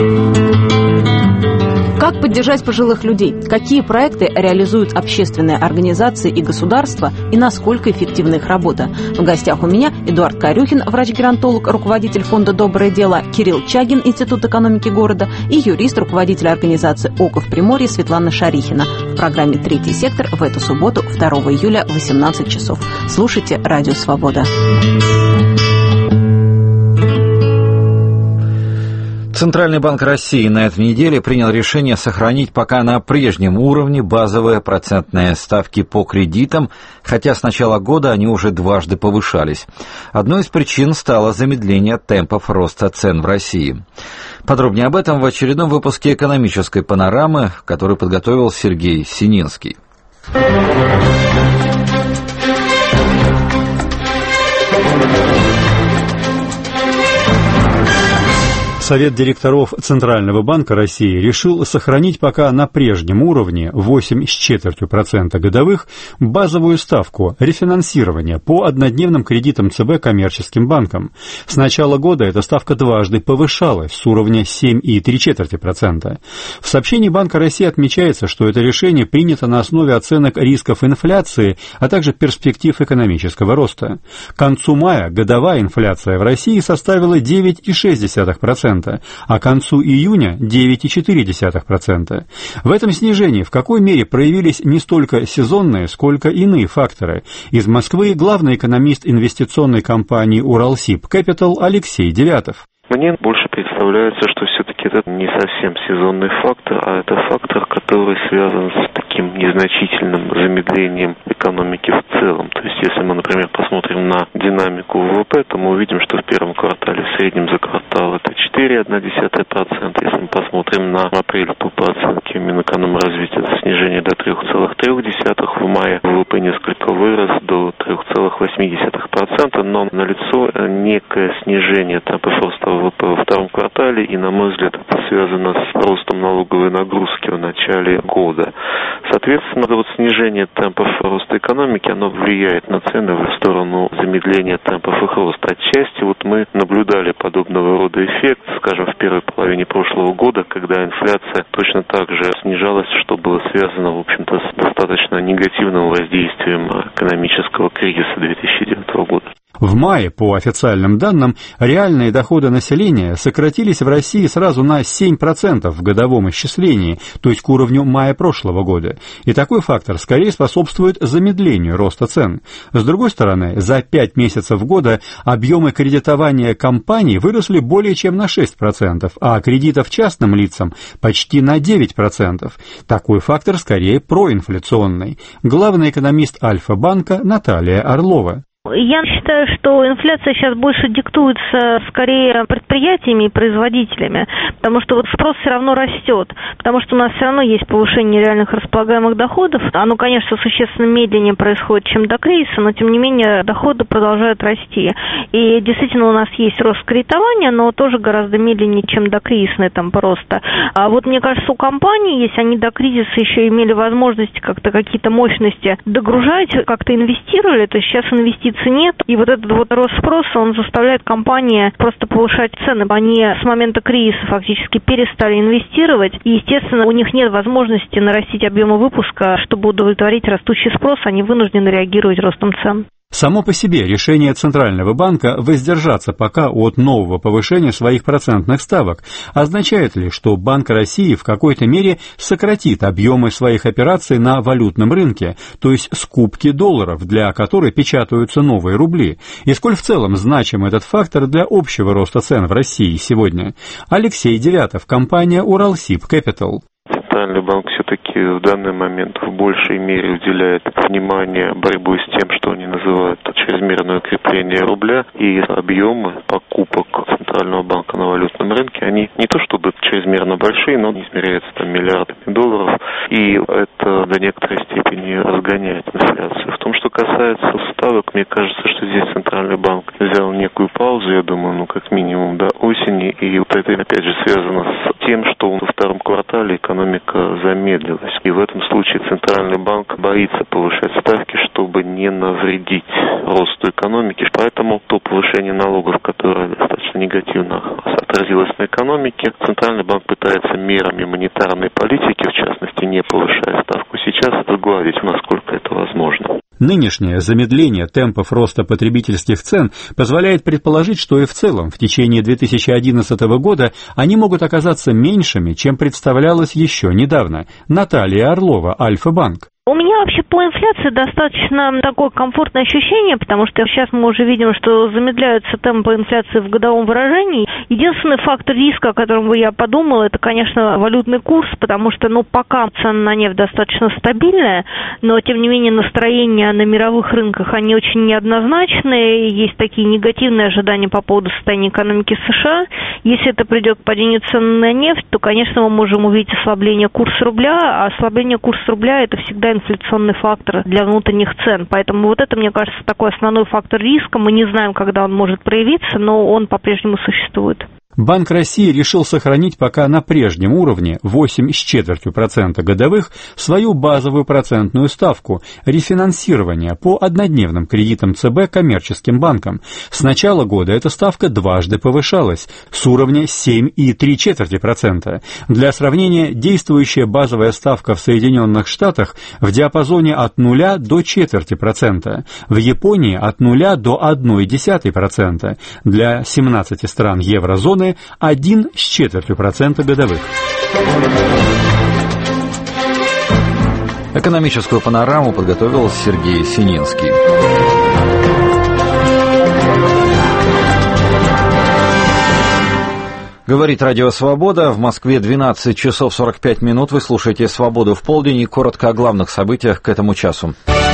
Как поддержать пожилых людей? Какие проекты реализуют общественные организации и государства? И насколько эффективна их работа? В гостях у меня Эдуард Корюхин, врач-геронтолог, руководитель фонда «Доброе дело», Кирилл Чагин, Институт экономики города, и юрист, руководитель организации «Око в Приморье» Светлана Шарихина. В программе «Третий сектор» в эту субботу, 2 июля, 18 часов. Слушайте «Радио Свобода». Центральный банк России на этой неделе принял решение сохранить пока на прежнем уровне базовые процентные ставки по кредитам, хотя с начала года они уже дважды повышались. Одной из причин стало замедление темпов роста цен в России. Подробнее об этом в очередном выпуске «Экономической панорамы», который подготовил Сергей Сининский. Совет директоров Центрального банка России решил сохранить пока на прежнем уровне 8,25% годовых базовую ставку рефинансирования по однодневным кредитам ЦБ коммерческим банкам. С начала года эта ставка дважды повышалась с уровня 7,75%. В сообщении Банка России отмечается, что это решение принято на основе оценок рисков инфляции, а также перспектив экономического роста. К концу мая годовая инфляция в России составила 9,6%. А к концу июня 9,4%. В этом снижении в какой мере проявились не столько сезонные, сколько иные факторы. Из Москвы главный экономист инвестиционной компании «Уралсиб Кэпитал» Алексей Девятов. Мне больше представляется, что все-таки это не совсем сезонный фактор, а это фактор, который связан с таким незначительным замедлением экономики в целом. То есть, если мы, например, посмотрим на динамику ВВП, то мы увидим, что в первом квартале в среднем за квартал это 4,1%. Если мы посмотрим на апрель, то по оценке Минэкономразвития это снижение до 3,3%. В мае ВВП несколько вырос до 3,8%, но налицо некое снижение темпов роста ВВП во втором квартале, и, на мой взгляд, это связано с ростом налоговой нагрузки в начале года. Соответственно, вот снижение темпов роста экономики, оно влияет на цены в сторону замедления темпов их роста. Отчасти вот мы наблюдали подобного рода эффект, скажем, в первой половине прошлого года, когда инфляция точно так же снижалась, что было связано, в общем-то, с достаточно негативным воздействием экономического кризиса 2009 года. В мае, по официальным данным, реальные доходы населения сократились в России сразу на 7% в годовом исчислении, то есть к уровню мая прошлого года. И такой фактор скорее способствует замедлению роста цен. С другой стороны, за 5 месяцев года объемы кредитования компаний выросли более чем на 6%, а кредитов частным лицам почти на 9%. Такой фактор скорее проинфляционный. Главный экономист Альфа-банка Наталья Орлова. Я считаю, что инфляция сейчас больше диктуется скорее предприятиями и производителями, потому что вот спрос все равно растет, потому что у нас все равно есть повышение реальных располагаемых доходов. Оно, конечно, существенно медленнее происходит, чем до кризиса, но тем не менее доходы продолжают расти. И действительно у нас есть рост кредитования, но тоже гораздо медленнее, чем до кризисный темп роста. А вот мне кажется, у компаний, если они до кризиса еще имели возможность как-то какие-то мощности догружать, как-то инвестировали, то сейчас инвестиций нет. И вот этот вот рост спроса, он заставляет компании просто повышать цены. Они с момента кризиса фактически перестали инвестировать. И, естественно, у них нет возможности нарастить объемы выпуска, чтобы удовлетворить растущий спрос. Они вынуждены реагировать ростом цен. Само по себе решение Центрального банка воздержаться пока от нового повышения своих процентных ставок означает ли, что Банк России в какой-то мере сократит объемы своих операций на валютном рынке, то есть скупки долларов, для которой печатаются новые рубли? И сколь в целом значим этот фактор для общего роста цен в России сегодня? Алексей Девятов, компания «Уралсиб Кэпитал». Центральный банк все-таки в данный момент в большей мере уделяет внимание борьбе с тем, что они называют чрезмерное укрепление рубля, и объемы покупок Центрального банка на валютном рынке, они не то чтобы чрезмерно большие, но измеряются там миллиардами долларов, и это до некоторой степени разгоняет инфляцию. В том, что касается ставок, мне кажется, что здесь Центральный банк взял некую паузу, я думаю, как минимум до осени, и вот это опять же связано с тем, что во втором квартале экономика замедлилась. И в этом случае Центральный банк боится повышать ставки, чтобы не навредить росту экономики. Поэтому то повышение налогов, которое достаточно негативно отразилось на экономике, Центральный банк пытается мерами монетарной политики, в частности, не повышая ставку сейчас, сгладить, насколько это возможно. Нынешнее замедление темпов роста потребительских цен позволяет предположить, что и в целом в течение 2011 года они могут оказаться меньшими, чем представлялось еще недавно. Наталья Орлова, Альфа-банк. У меня вообще по инфляции достаточно такое комфортное ощущение, потому что сейчас мы уже видим, что замедляются темпы инфляции в годовом выражении. Единственный фактор риска, о котором бы я подумала, это, конечно, валютный курс, потому что, пока цены на нефть достаточно стабильные, но, тем не менее, настроения на мировых рынках, они очень неоднозначные, есть такие негативные ожидания по поводу состояния экономики США. Если это придет к падению цен на нефть, то, конечно, мы можем увидеть ослабление курса рубля, а ослабление курса рубля – это всегда инфляционный фактор для внутренних цен. Поэтому вот это, мне кажется, такой основной фактор риска. Мы не знаем, когда он может проявиться, но он по-прежнему существует. Банк России решил сохранить пока на прежнем уровне 8,25% годовых свою базовую процентную ставку рефинансирования по однодневным кредитам ЦБ коммерческим банкам. С начала года эта ставка дважды повышалась с уровня 7,75%. Для сравнения, действующая базовая ставка в Соединенных Штатах в диапазоне от 0 до 0,25%, в Японии от 0 до 0,1%, для 17 стран еврозоны 1,25% годовых. Экономическую панораму подготовил Сергей Сининский. Говорит Радио Свобода. В Москве 12 часов 45 минут. Вы слушаете «Свободу в полдень» и коротко о главных событиях к этому часу.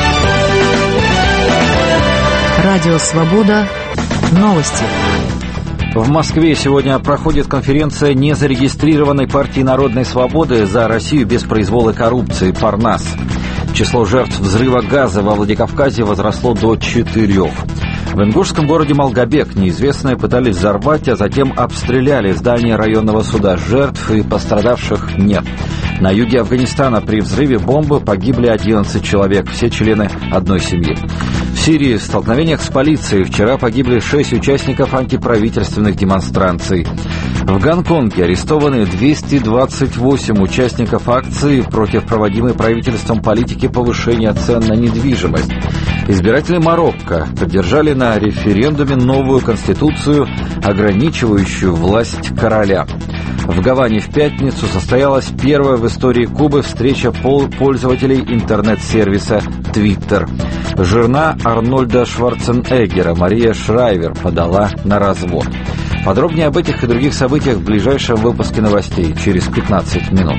Радио Свобода. Новости. В Москве сегодня проходит конференция незарегистрированной партии Народной Свободы «За Россию без произвола и коррупции» «Парнас». Число жертв взрыва газа во Владикавказе возросло до 4. В ингушском городе Малгобек неизвестные пытались взорвать, а затем обстреляли здание районного суда. Жертв и пострадавших нет. На юге Афганистана при взрыве бомбы погибли 11 человек, все члены одной семьи. В Сирии в столкновениях с полицией вчера погибли 6 участников антиправительственных демонстраций. В Гонконге арестованы 228 участников акции против проводимой правительством политики повышения цен на недвижимость. Избиратели Марокко поддержали на референдуме новую конституцию, ограничивающую власть короля. В Гаване в пятницу состоялась первая в истории Кубы встреча пользователей интернет-сервиса Twitter. Жена Арнольда Шварценеггера Мария Шрайвер подала на развод. Подробнее об этих и других событиях в ближайшем выпуске новостей через 15 минут.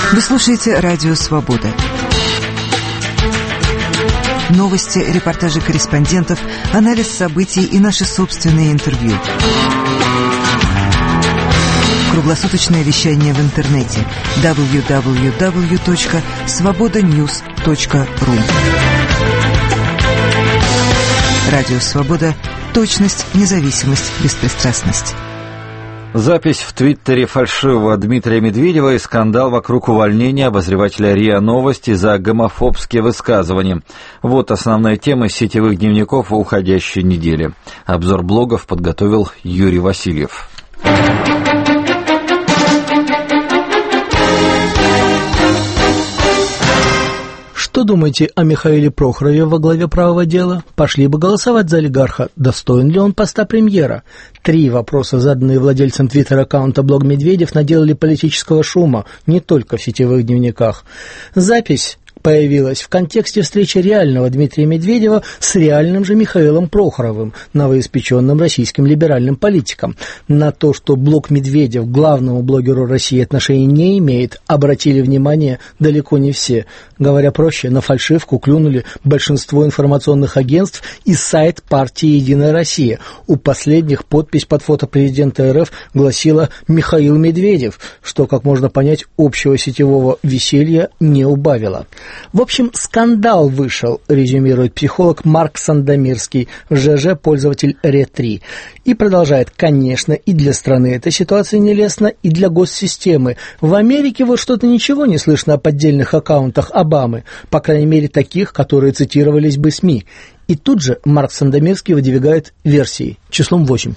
Вы слушаете «Радио Свобода». Новости, репортажи корреспондентов, анализ событий и наши собственные интервью. Круглосуточное вещание в интернете www.svobodanews.ru. Радио Свобода. Точность, независимость, беспристрастность. Запись в Твиттере фальшивого Дмитрия Медведева и скандал вокруг увольнения обозревателя РИА Новости за гомофобские высказывания. Вот основная тема сетевых дневников уходящей недели. Обзор блогов подготовил Юрий Васильев. Что думаете о Михаиле Прохорове во главе правого дела? Пошли бы голосовать за олигарха. Достоин ли он поста премьера? 3 вопроса, заданные владельцам твиттер-аккаунта «Блог Медведев», наделали политического шума, не только в сетевых дневниках. Запись появилась в контексте встречи реального Дмитрия Медведева с реальным же Михаилом Прохоровым, новоиспеченным российским либеральным политиком. На то, что блог Медведев к главному блогеру России отношения не имеет, обратили внимание далеко не все. Говоря проще, на фальшивку клюнули большинство информационных агентств и сайт партии «Единая Россия». У последних подпись под фото президента РФ гласила «Михаил Медведев», что, как можно понять, общего сетевого веселья не убавило. В общем, скандал вышел, резюмирует психолог Марк Сандомирский, ЖЖ-пользователь Ре3. И продолжает: конечно, и для страны эта ситуация нелестна, и для госсистемы. В Америке вот что-то ничего не слышно о поддельных аккаунтах Обамы, по крайней мере таких, которые цитировались бы СМИ. И тут же Марк Сандомирский выдвигает версии числом 8.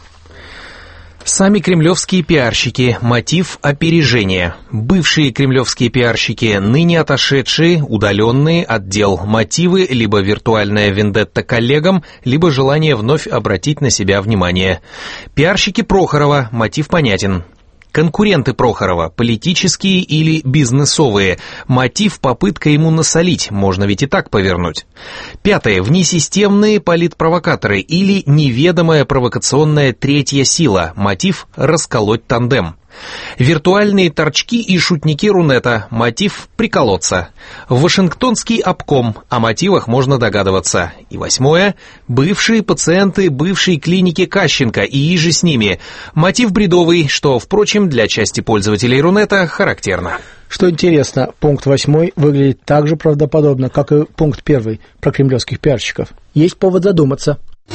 Сами кремлевские пиарщики. Мотив опережения. Бывшие кремлевские пиарщики, ныне отошедшие, удаленные от дел. Мотивы: либо виртуальная вендетта коллегам, либо желание вновь обратить на себя внимание. Пиарщики Прохорова. Мотив понятен. Конкуренты Прохорова, политические или бизнесовые. Мотив: попытка ему насолить, можно ведь и так повернуть. 5. Внесистемные политпровокаторы или неведомая провокационная третья сила. Мотив: расколоть тандем. Виртуальные торчки и шутники Рунета. Мотив: приколоться. Вашингтонский обком. О мотивах можно догадываться. И 8. Бывшие пациенты бывшей клиники Кащенко и иже с ними. Мотив бредовый, что, впрочем, для части пользователей Рунета характерно. Что интересно, пункт 8 выглядит так же правдоподобно, как и пункт 1 про кремлевских пиарщиков. Есть повод задуматься.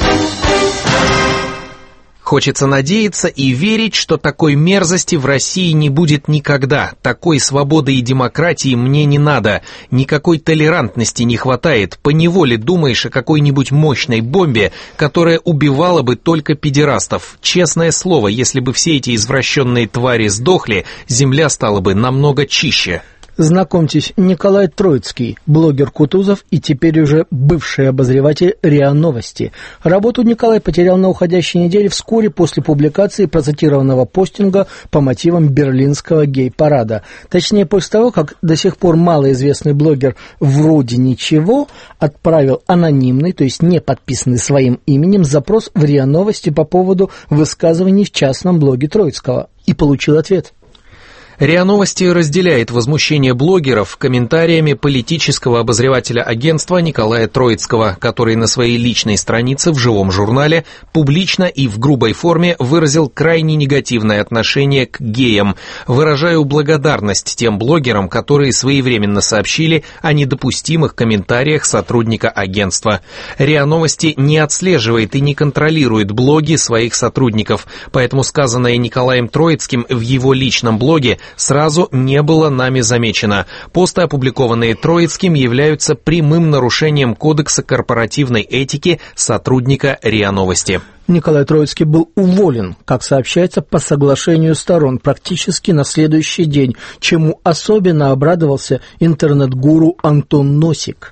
Хочется надеяться и верить, что такой мерзости в России не будет никогда. Такой свободы и демократии мне не надо. Никакой толерантности не хватает. Поневоле думаешь о какой-нибудь мощной бомбе, которая убивала бы только педерастов. Честное слово, если бы все эти извращенные твари сдохли, земля стала бы намного чище. Знакомьтесь, Николай Троицкий, блогер Кутузов и теперь уже бывший обозреватель РИА Новости. Работу Николай потерял на уходящей неделе вскоре после публикации процитированного постинга по мотивам берлинского гей-парада. Точнее, после того, как до сих пор малоизвестный блогер «Вроде ничего» отправил анонимный, то есть не подписанный своим именем, запрос в РИА Новости по поводу высказываний в частном блоге Троицкого. И получил ответ. РИА Новости разделяет возмущение блогеров комментариями политического обозревателя агентства Николая Троицкого, который на своей личной странице в живом журнале публично и в грубой форме выразил крайне негативное отношение к геям. Выражаю благодарность тем блогерам, которые своевременно сообщили о недопустимых комментариях сотрудника агентства. РИА Новости не отслеживает и не контролирует блоги своих сотрудников, поэтому сказанное Николаем Троицким в его личном блоге сразу не было нами замечено. Посты, опубликованные Троицким, являются прямым нарушением Кодекса корпоративной этики сотрудника РИА Новости. Николай Троицкий был уволен, как сообщается, по соглашению сторон практически на следующий день, чему особенно обрадовался интернет-гуру Антон Носик.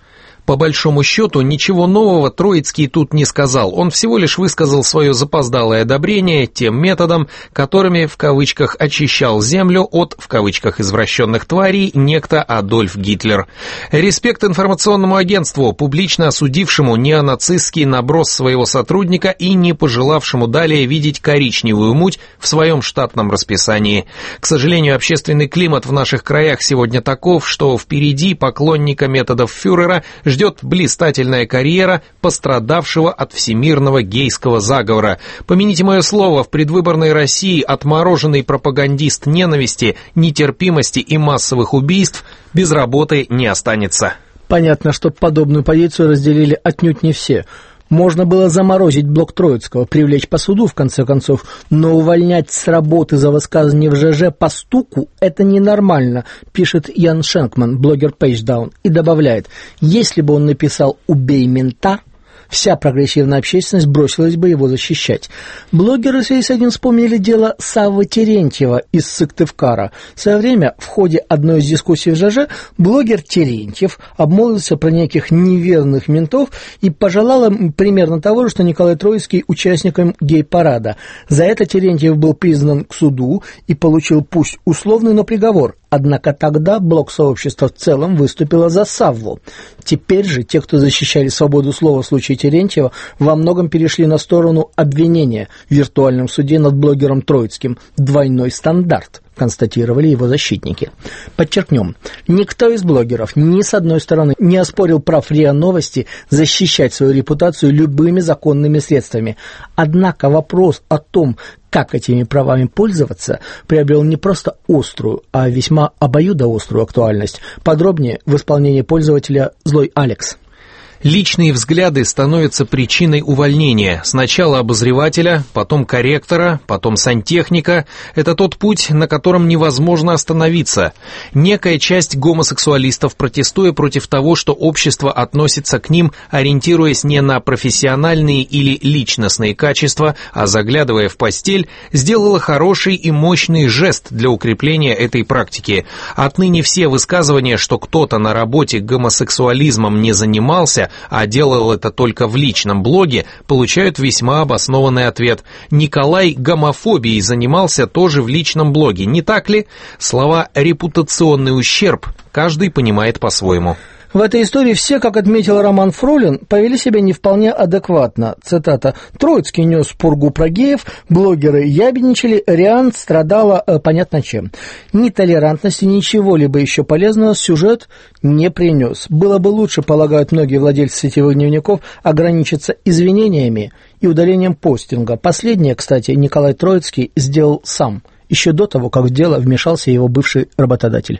По большому счету, ничего нового Троицкий тут не сказал. Он всего лишь высказал свое запоздалое одобрение тем методам, которыми, в кавычках, очищал землю от, в кавычках, извращенных тварей некто Адольф Гитлер. Респект информационному агентству, публично осудившему неонацистский наброс своего сотрудника и не пожелавшему далее видеть коричневую муть в своем штатном расписании. К сожалению, общественный климат в наших краях сегодня таков, что впереди поклонника методов фюрера ждет блистательная карьера пострадавшего от всемирного гейского заговора. Помяните мое слово, в предвыборной России отмороженный пропагандист ненависти, нетерпимости и массовых убийств без работы не останется. Понятно, что подобную позицию разделили отнюдь не все. Можно было заморозить блок Троицкого, привлечь по суду, в конце концов, но увольнять с работы за высказывание в ЖЖ по стуку – это ненормально, пишет Ян Шенкман, блогер Пейдждаун, и добавляет, если бы он написал «убей мента», вся прогрессивная общественность бросилась бы его защищать. Блогеры в связи с этим вспомнили дело Саввы Терентьева из Сыктывкара. В свое время в ходе одной из дискуссий в ЖЖ блогер Терентьев обмолвился про неких неверных ментов и пожелал им примерно того же, что Николай Троицкий участником гей-парада. За это Терентьев был признан к суду и получил пусть условный, но приговор. Однако тогда блок сообщества в целом выступило за Савву. Теперь же те, кто защищали свободу слова в случае Терентьева, во многом перешли на сторону обвинения в виртуальном суде над блогером Троицким. Двойной стандарт, констатировали его защитники. Подчеркнем, никто из блогеров ни с одной стороны не оспорил прав РИА Новости защищать свою репутацию любыми законными средствами. Однако вопрос о том, как этими правами пользоваться, приобрел не просто острую, а весьма обоюдоострую актуальность. Подробнее в исполнении пользователя «Злой Алекс». Личные взгляды становятся причиной увольнения. Сначала обозревателя, потом корректора, потом сантехника. Это тот путь, на котором невозможно остановиться. Некая часть гомосексуалистов, протестуя против того, что общество относится к ним, ориентируясь не на профессиональные или личностные качества, а заглядывая в постель, сделала хороший и мощный жест для укрепления этой практики. Отныне все высказывания, что кто-то на работе гомосексуализмом не занимался, а делал это только в личном блоге, получают весьма обоснованный ответ. Николай гомофобией занимался тоже в личном блоге, не так ли? Слова «репутационный ущерб» каждый понимает по-своему. В этой истории все, как отметил Роман Фролин, повели себя не вполне адекватно. Цитата. «Троицкий нес пургу про геев, блогеры ябедничали, Риан страдала понятно чем. Ни толерантности, ничего либо еще полезного сюжет не принес. Было бы лучше, полагают многие владельцы сетевых дневников, ограничиться извинениями и удалением постинга. Последнее, кстати, Николай Троицкий сделал сам, еще до того, как в дело вмешался его бывший работодатель».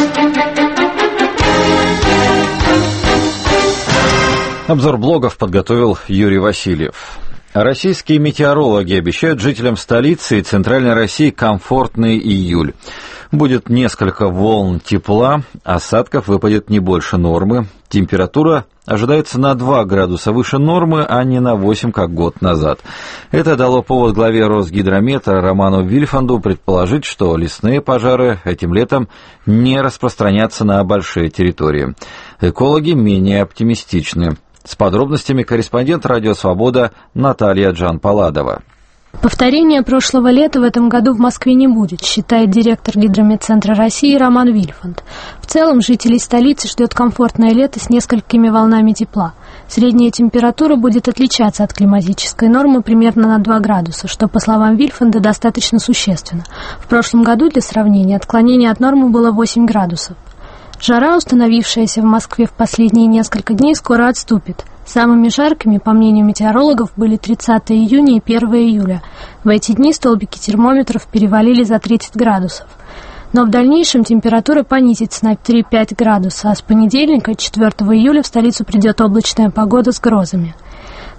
Обзор блогов подготовил Юрий Васильев. Российские метеорологи обещают жителям столицы и Центральной России комфортный июль. Будет несколько волн тепла, осадков выпадет не больше нормы. Температура ожидается на 2 градуса выше нормы, а не на 8, как год назад. Это дало повод главе Росгидромета Роману Вильфанду предположить, что лесные пожары этим летом не распространятся на большие территории. Экологи менее оптимистичны. С подробностями корреспондент «Радио Свобода» Наталья Джан-Паладова. Повторения прошлого лета в этом году в Москве не будет, считает директор Гидрометцентра России Роман Вильфанд. В целом жителей столицы ждет комфортное лето с несколькими волнами тепла. Средняя температура будет отличаться от климатической нормы примерно на 2 градуса, что, по словам Вильфанда, достаточно существенно. В прошлом году, для сравнения, отклонение от нормы было 8 градусов. Жара, установившаяся в Москве в последние несколько дней, скоро отступит. Самыми жаркими, по мнению метеорологов, были 30 июня и 1 июля. В эти дни столбики термометров перевалили за 30 градусов. Но в дальнейшем температура понизится на 3-5 градусов, а с понедельника, 4 июля, в столицу придет облачная погода с грозами.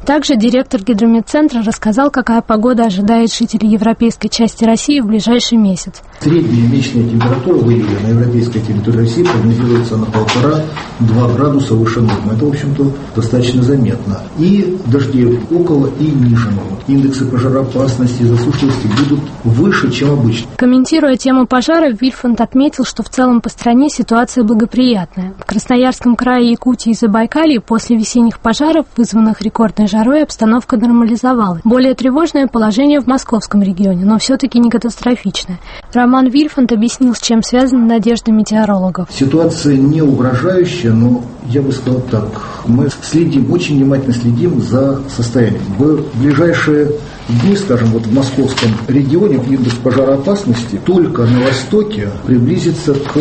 Также директор гидрометцентра рассказал, какая погода ожидает жителей европейской части России в ближайший месяц. Средняя месячная температура в июле на европейской территории России прогнозируется на 1,5-2 градуса выше нормы. Это, в общем-то, достаточно заметно. И дожди около и ниже нормы. Индексы пожароопасности и засушливости будут выше, чем обычно. Комментируя тему пожара, Вильфанд отметил, что в целом по стране ситуация благоприятная. В Красноярском крае, Якутии и Забайкалье после весенних пожаров, вызванных рекордной жарой, обстановка нормализовалась. Более тревожное положение в московском регионе, но все-таки не катастрофичное. Роман Вильфанд объяснил, с чем связаны надежды метеорологов. Ситуация не угрожающая, но я бы сказал так. Мы следим, очень внимательно следим за состоянием. В ближайшие дни, скажем, вот в московском регионе индекс пожароопасности только на востоке приблизится к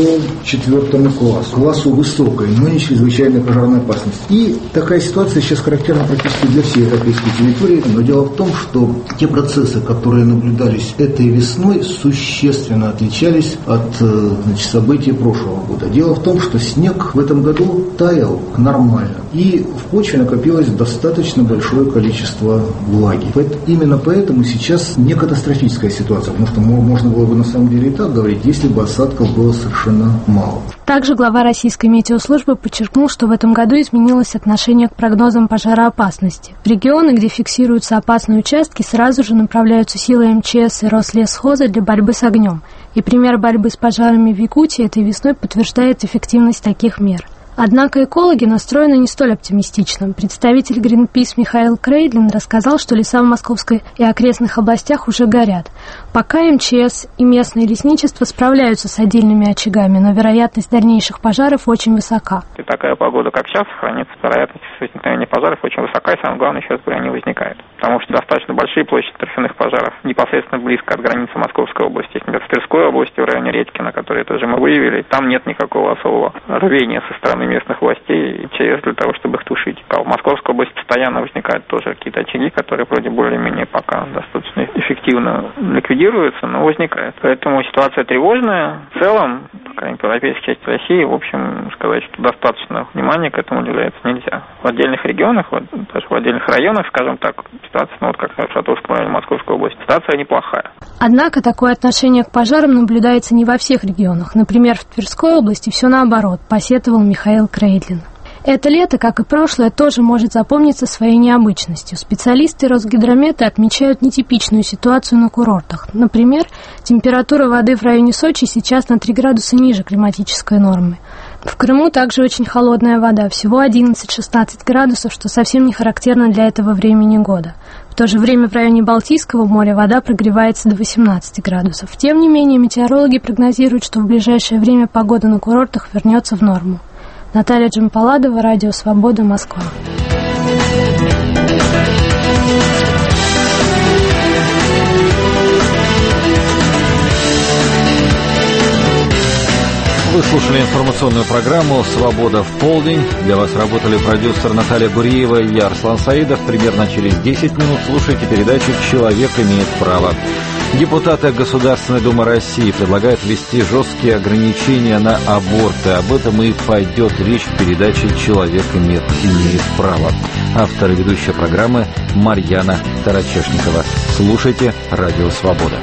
4 классу высокой, но не чрезвычайной пожарной опасности. И такая ситуация сейчас характерна практически для всей европейской территории. Но дело в том, что те процессы, которые наблюдались этой весной, существенно отличались от событий прошлого года. Дело в том, что снег в этом году таял нормально, и в почве накопилось достаточно большое количество влаги. Именно поэтому сейчас не катастрофическая ситуация, потому что можно было бы на самом деле и так говорить, если бы осадков было совершенно мало. Также глава российской метеослужбы подчеркнул, что в этом году изменилось отношение к прогнозам пожароопасности. В регионы, где фиксируются опасные участки, сразу же направляются силы МЧС и Рослесхоза для борьбы с огнем. И пример борьбы с пожарами в Якутии этой весной подтверждает эффективность таких мер. Однако экологи настроены не столь оптимистично. Представитель Greenpeace Михаил Крейдлин рассказал, что леса в Московской и окрестных областях уже горят. Пока МЧС и местное лесничество справляются с отдельными очагами, но вероятность дальнейших пожаров очень высока. И такая погода, как сейчас, сохранится, вероятность возникновения пожаров очень высока, и самое главное, сейчас они возникают. Потому что достаточно большие площади торфяных пожаров непосредственно близко от границы Московской области. Например, в Тверской области, в районе Редькина, которые тоже мы выявили, там нет никакого особого рвения со стороны местных властей и ЧС для того, чтобы их тушить. А в Московской области постоянно возникают тоже какие-то очаги, которые вроде более-менее пока достаточно эффективно ликвидируются, но возникают. Поэтому ситуация тревожная. В целом, по крайней мере, в европейской части России, в общем, сказать, что достаточно внимания к этому уделяется нельзя. В отдельных регионах, даже в отдельных районах, скажем так, ситуация, вот как в Саратовском районе Московской области, ситуация неплохая. Однако такое отношение к пожарам наблюдается не во всех регионах. Например, в Тверской области все наоборот, посетовал Михаил Крейдлин. Это лето, как и прошлое, тоже может запомниться своей необычностью. Специалисты Росгидромета отмечают нетипичную ситуацию на курортах. Например, температура воды в районе Сочи сейчас на 3 градуса ниже климатической нормы. В Крыму также очень холодная вода, всего 11-16 градусов, что совсем не характерно для этого времени года. В то же время в районе Балтийского моря вода прогревается до 18 градусов. Тем не менее, метеорологи прогнозируют, что в ближайшее время погода на курортах вернется в норму. Наталья Джампаладова, Радио Свобода, Москва. Вы слушали информационную программу «Свобода в полдень». Для вас работали продюсер Наталья Гуриева и я, Арслан Саидов. Примерно через 10 минут слушайте передачу «Человек имеет право». Депутаты Государственной Думы России предлагают ввести жесткие ограничения на аборты. Об этом и пойдет речь в передаче «Человек имеет право». Автор и ведущая программы Марьяна Тарачешникова. Слушайте «Радио Свобода».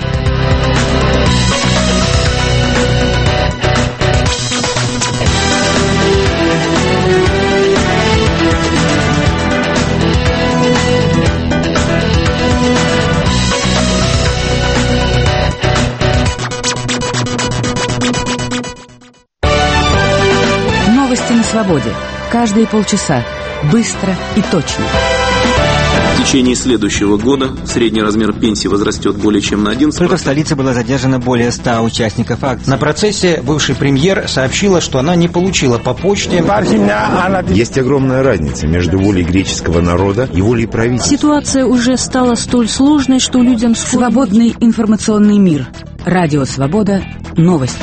Новости на свободе. Каждые полчаса. Быстро и точно. В течение следующего года средний размер пенсии возрастет более чем на 11%. Только в столице было задержано более 100 участников акции. На процессе бывший премьер сообщила, что она не получила по почте. Есть огромная разница между волей греческого народа и волей правительства. Ситуация уже стала столь сложной, что людям... Свободный информационный мир. Радио Свобода. Новости.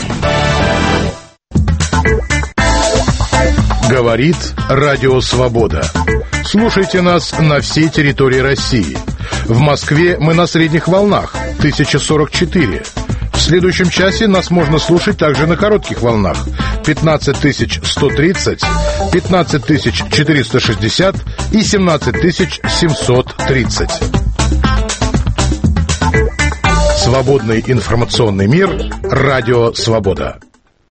Говорит Радио Свобода. Слушайте нас на всей территории России. В Москве мы на средних волнах 1044. В следующем часе нас можно слушать также на коротких волнах. 15130, 15460 и 17730. Свободный информационный мир. Радио «Свобода».